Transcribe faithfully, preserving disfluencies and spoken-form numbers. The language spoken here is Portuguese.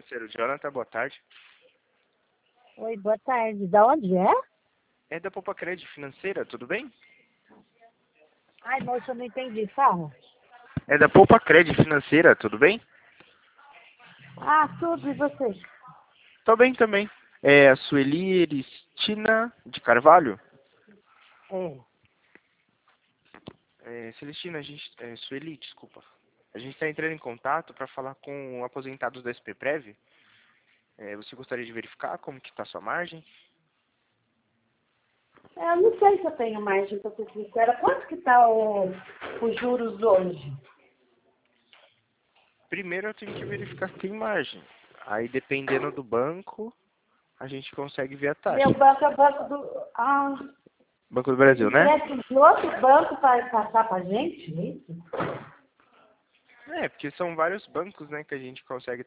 Financeiro, Jonathan, boa tarde. Oi, boa tarde. Da onde é? É da Poupa Crédito Financeira, tudo bem? Ai, moça, eu não entendi. Fala. É da Poupa Crédito Financeira, tudo bem? Ah, tudo. E você? Tô bem também. É a Sueli Eristina de Carvalho? É. É, Celestina, a gente... É, Sueli, desculpa. A gente está entrando em contato para falar com aposentados da S P Prev. É, você gostaria de verificar como que está a sua margem? É, eu não sei se eu tenho margem, pra ser sincera. Quanto que tá o, os juros hoje? Primeiro eu tenho que verificar se tem margem. Aí, dependendo do banco, a gente consegue ver a taxa. Meu banco é o banco do... Ah, Banco do Brasil, né? empréstimo de outro banco para passar pra gente? É isso? É, porque são vários bancos, né, que a gente consegue